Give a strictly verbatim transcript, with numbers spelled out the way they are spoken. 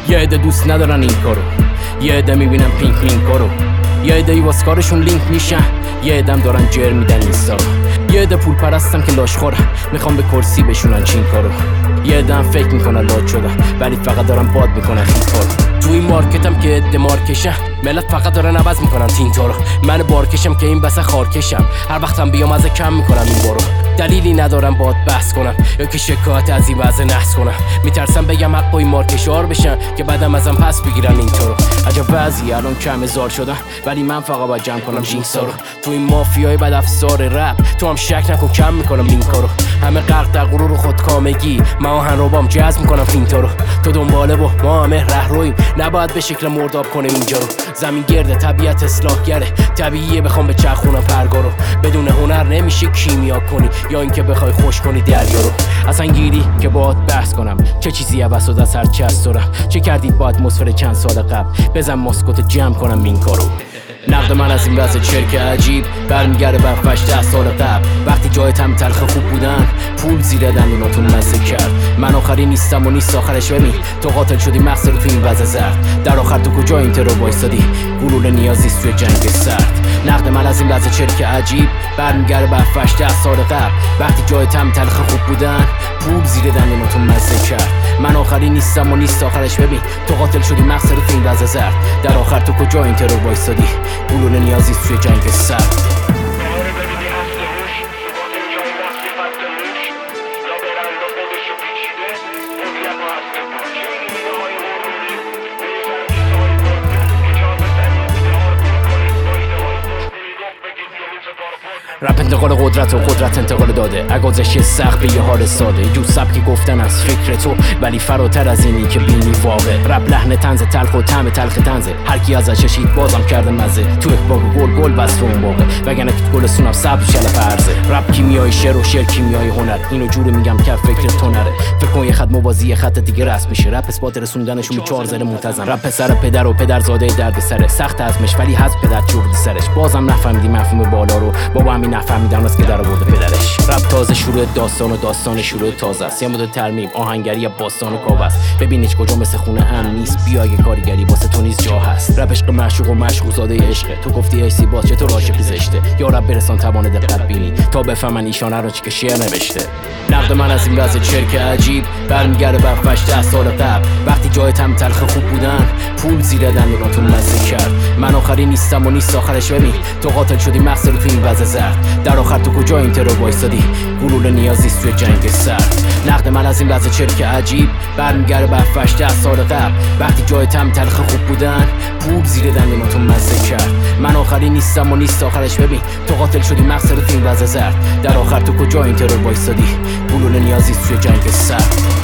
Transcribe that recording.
یه عده دوست ندارن این کارو، یه عده میبینن پینک لینک رو، یه عده واسه کارشون لینک میشن، یه عدم دارن جر میدن اینستا رو، یه عده پول پرستن که لاشخورن میخوام به کرسی بشونن چین کارو، یه عده فکر میکنن لاد شدن ولی فقط دارن باد میکنن این کارو. تو این مارکتم که عده مارکشن ملت فقط دارن عوض میکنن تینتا رو، من بارکشم که این بسه خارکشم، هر وقتم بیام از کم میکنم این بارو. دلیلی ندارم باد بحث کنم یا که شکایت از این وضع نحس کنم، میترسم بگم حق با این مارکشار بشن که بعدم ازم پس بگیرن این طورو. عجب وضعی الان کم هزار شدن ولی من فقط باید جمع کنم جینکسا رو. تو این مافیای بد افسار رپ تو هم شک نکن کم میکنم این کارو، همه غرق در غرور و خودکامگی، من آهن رو بام جذب میکنم فینتا رو. تو دنباله و ما همه رهرویم، نباید به شکل مرداب کنیم اینجا رو. زمین گرده طبیعت اصلاح گره، طبیعیه بخوام به چرخونم پرگا رو. بدون هنر نمیشه کیمیا کنی یا اینکه بخوای خوش کنی دریا رو. اصلا گیری که باهات بحث کنم چه چیزی عوض شد از هر چه از دارم، چه کردید با اتمسفر چند سال قبل، بزن ماسکوت جمع کنم این کارو. نقد من از این وضع چرک عجیب برمیگرده به هفت ده سال قبل، وقتی جای تم تلخ خوب بودن پول زیر دندوناتون مزه کرد. من آخری نیستم و نیست آخرش، ببین تو قاتل شدی مغز رو تو این وضع زرد، در آخر تو کجا این ترو وایسادی گلوله نیازیست توی جنگ سرد. نقد من از این وضع چرک عجیب برمیگرده به هفت ده سال قبل، وقتی جای تم تلخ خوب بودن پول زیر دندوناتون مزه کرد. من آخری نیستم و نیست آخرش، ببین تو قاتل شدی مغز رو تو این وضع زرد، در آخر تو کجا این ترو وایسادی گلوله نیازیست توی جنگ سرد. رپ انتقال قدرت و قدرت انتقال داده، اگازش سخت به یه حال ساده، یه جور سبکی گفتن از فکر تو ولی فراتر از اینی که بینی واقع. رپ لحن طنز تلخ و طعم تلخ طنزه، هر کی ازش چشید بازم کرده مزه، تو اکباگ گل گل بس رو اون واقع، وگرنه تو گل سونم سبز شل فرزه. رپ کیمیای شعر و شعر کیمیای هنر، اینو جوری میگم که فکر تو نره، فکر کن یه خط موازی یه خط دیگه رسم میشه، رپ اثبات رسوندنشون به چهار زره منتظم. رپ پسر پدر و پدرزاده درد سره، سخت ازمش ولی حذف پدر چوب سرش، بازم نفهمیدی مفهوم بالا رو، بابا همین نفهمیدن است که در آورده پدرش. رپ تازه شروع داستان و داستان شروع تازه است، یه مدل ترمیم آهنگری باستان و کاوه است، ببین هیچ کجا مثل خونه ام نیست، بیا اگه کارگری واسه تو نیز جا هست. رپ عشق معشوق و مشغول زاده عشقه، تو گفتی ای سی باز چطور عاشقی زشته، یا رب برسان توان دقت بینی تا بفهمن ایشانه رو چی که شعر نوشته. نقد من از این وضع چرک عجیب برمیگرده به هفت ده سال قبل، وقتی جای تم تلخ خوب بودن پول زیر دندوناتون مزه کرد. من آخری نیستم و نیست آخرش، ببین تو قاتل شدی مغز رو تو این وضع زرد، در آخر تو کجا این ترو وایسادی گلوله نیازیست توی جنگ سرد. نقد من از این وضع چرک عجیب برمیگرده به هفت ده سال قبل، وقتی جای تم تلخ خوب بودن پول زیر دندوناتون مزه کرد. من آخری نیستم و نیست آخرش، ببین تو قاتل شدی مغز رو تو این وضع زرد، در آخر تو کجا این ترو وایسادی گلوله نیازیست توی جنگ سرد.